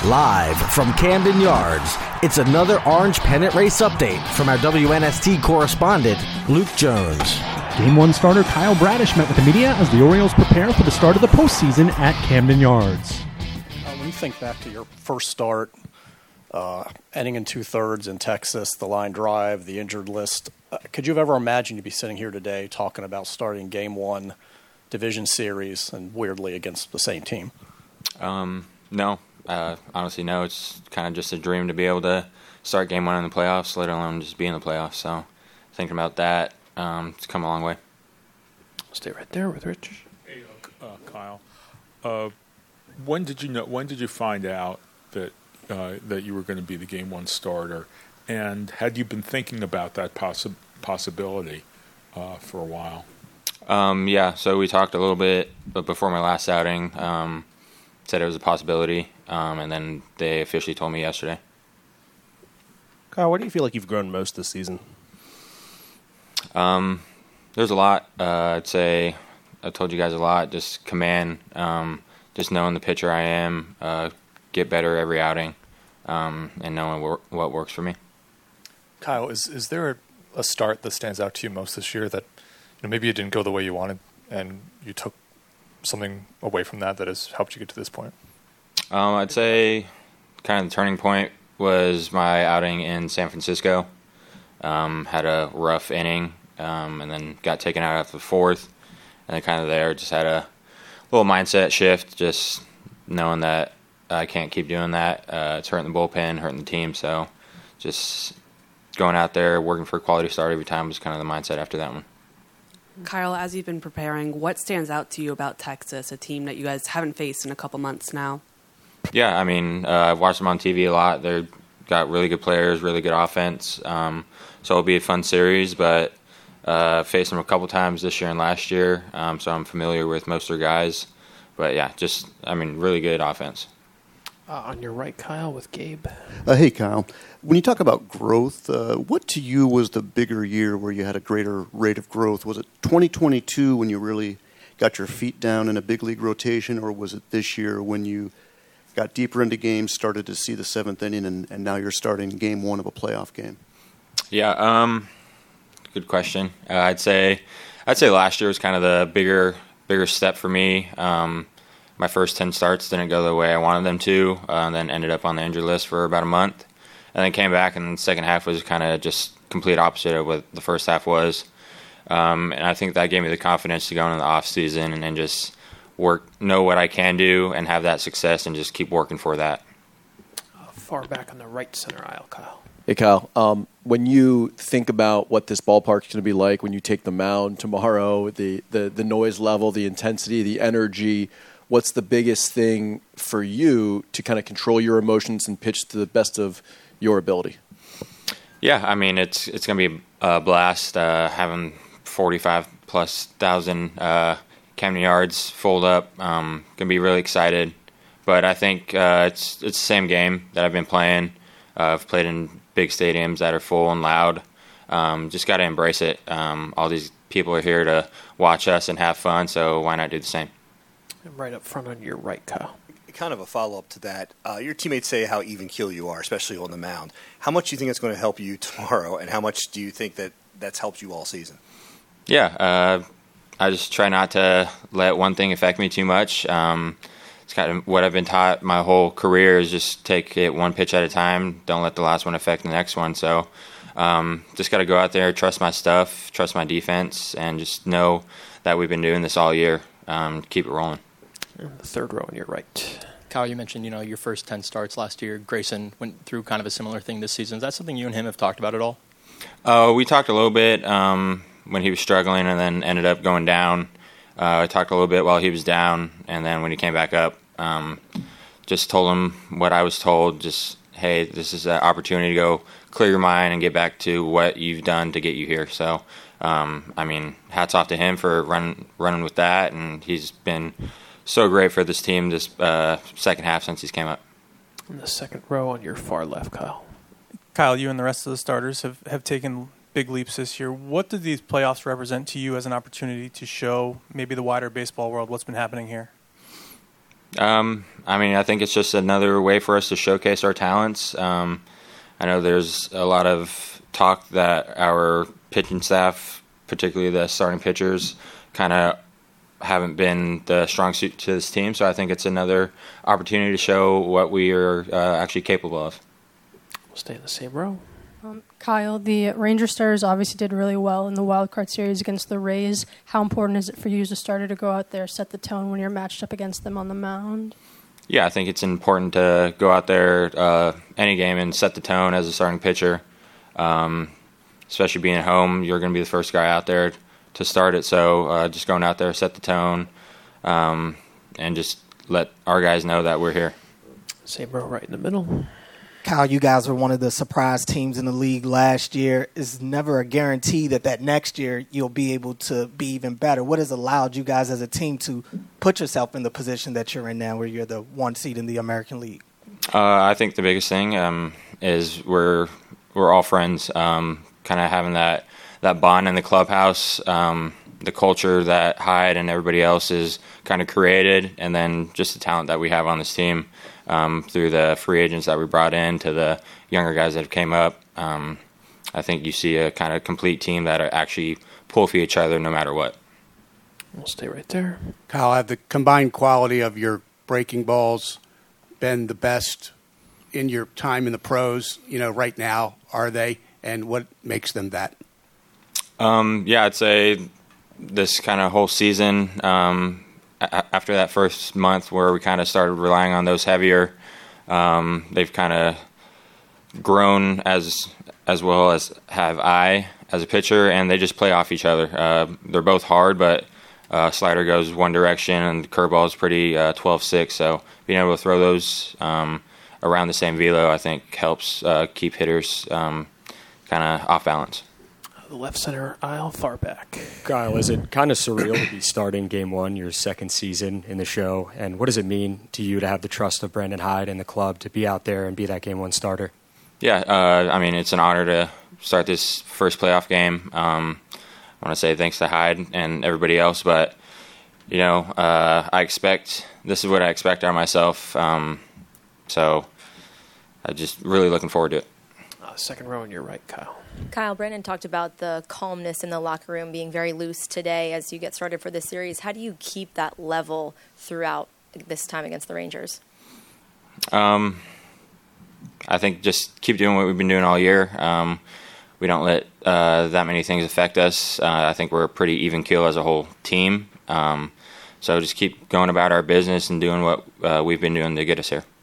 Live from Camden Yards, it's another Orange Pennant Race update from our WNST correspondent, Luke Jones. Game 1 starter Kyle Bradish met with the media as the Orioles prepare for the start of the postseason at Camden Yards. When you think back to your first start, ending in 2/3 in Texas, the line drive, the injured list, could you have ever imagined you'd be sitting here today talking about starting Game 1 division series and weirdly against the same team? No. Honestly, no. It's kind of just a dream to be able to start Game 1 in the playoffs, let alone just be in the playoffs. So thinking about that, it's come a long way. Stay right there with Rich. Hey, Kyle. When did you find out that you were going to be the Game 1 starter? And had you been thinking about that possibility for a while? Yeah, so we talked a little bit, but before my last outing, said it was a possibility, and then they officially told me yesterday. Kyle, what do you feel like you've grown most this season? There's a lot. I'd say I told you guys a lot. Just command, just knowing the pitcher I am, get better every outing, and knowing what works for me. Kyle, is there a start that stands out to you most this year that maybe it didn't go the way you wanted and you took something away from that has helped you get to this point? I'd say kind of the turning point was my outing in San Francisco. Had a rough inning, and then got taken out after the fourth. And then kind of there just had a little mindset shift, just knowing that I can't keep doing that. It's hurting the bullpen, hurting the team. So just going out there, working for a quality start every time was kind of the mindset after that one. Kyle, as you've been preparing, what stands out to you about Texas, a team that you guys haven't faced in a couple months now? Yeah, I mean, I've watched them on TV a lot. They've got really good players, really good offense. So it'll be a fun series, but faced them a couple times this year and last year, so I'm familiar with most of their guys. But yeah, really good offense. On your right, Kyle, with Gabe. Hey, Kyle. When you talk about growth, what to you was the bigger year where you had a greater rate of growth? Was it 2022 when you really got your feet down in a big league rotation, or was it this year when you got deeper into games, started to see the seventh inning, and now you're starting Game 1 of a playoff game? Yeah, good question. I'd say last year was kind of the bigger step for me. My first 10 starts didn't go the way I wanted them to, and then ended up on the injured list for about a month. And then came back, and the second half was kind of just complete opposite of what the first half was. And I think that gave me the confidence to go into the off season and then just know what I can do and have that success and just keep working for that. Far back on the right center aisle, Kyle. Hey, Kyle, when you think about what this ballpark's going to be like when you take the mound tomorrow, the noise level, the intensity, the energy, what's the biggest thing for you to kind of control your emotions and pitch to the best of your ability? Yeah, I mean, it's going to be a blast having 45,000+ Camden Yards fold up. Going to be really excited. But I think it's the same game that I've been playing. I've played in big stadiums that are full and loud. Just got to embrace it. All these people are here to watch us and have fun, so why not do the same? And right up front on your right, Kyle. Kind of a follow-up to that. Your teammates say how even keel you are, especially on the mound. How much do you think it's going to help you tomorrow, and how much do you think that's helped you all season? Yeah, I just try not to let one thing affect me too much. It's kind of what I've been taught my whole career is just take it one pitch at a time. Don't let the last one affect the next one. So just got to go out there, trust my stuff, trust my defense, and just know that we've been doing this all year. Keep it rolling. And the third row on your right. Kyle, you mentioned, your first 10 starts last year. Grayson went through kind of a similar thing this season. Is that something you and him have talked about at all? We talked a little bit when he was struggling and then ended up going down. I talked a little bit while he was down, and then when he came back up, just told him what I was told, just, hey, this is an opportunity to go clear your mind and get back to what you've done to get you here. So, hats off to him for running with that, and he's been so great for this team this second half since he's came up. In the second row on your far left, Kyle. Kyle, you and the rest of the starters have taken big leaps this year. What do these playoffs represent to you as an opportunity to show maybe the wider baseball world what's been happening here? I think it's just another way for us to showcase our talents. I know there's a lot of talk that our pitching staff, particularly the starting pitchers, kind of haven't been the strong suit to this team. So I think it's another opportunity to show what we are actually capable of. We'll stay in the same row. Kyle, the Ranger Stars obviously did really well in the wild card series against the Rays. How important is it for you as a starter to go out there, set the tone when you're matched up against them on the mound? Yeah, I think it's important to go out there any game and set the tone as a starting pitcher. Especially being at home, you're going to be the first guy out there to start it. So just going out there, set the tone, and just let our guys know that we're here. Same row right in the middle. Kyle, you guys were one of the surprise teams in the league last year. It's never a guarantee that next year you'll be able to be even better. What has allowed you guys as a team to put yourself in the position that you're in now where you're the one seed in the American League? I think the biggest thing is we're all friends. Kind of having that bond in the clubhouse, the culture that Hyde and everybody else is kind of created, and then just the talent that we have on this team. Through the free agents that we brought in to the younger guys that have came up, I think you see a kind of complete team that actually pull for each other no matter what. We'll stay right there. Kyle, have the combined quality of your breaking balls been the best in your time in the pros? Right now, are they? And what makes them that? Yeah, I'd say this kind of whole season, after that first month where we kind of started relying on those heavier, they've kind of grown as well as have I as a pitcher, and they just play off each other. They're both hard, but slider goes one direction and curveball is pretty 12-6, so being able to throw those around the same velo I think helps keep hitters kind of off balance. The left center aisle, far back. Kyle, is it kind of surreal to be starting Game 1, your second season in the show? And what does it mean to you to have the trust of Brandon Hyde and the club to be out there and be that Game 1 starter? Yeah, it's an honor to start this first playoff game. I want to say thanks to Hyde and everybody else, but, this is what I expect out of myself. So I'm just really looking forward to it. Second row on your right, Kyle. Kyle, Brandon talked about the calmness in the locker room being very loose today as you get started for this series. How do you keep that level throughout this time against the Rangers? I think just keep doing what we've been doing all year. We don't let that many things affect us. I think we're a pretty even keel as a whole team. So just keep going about our business and doing what we've been doing to get us here.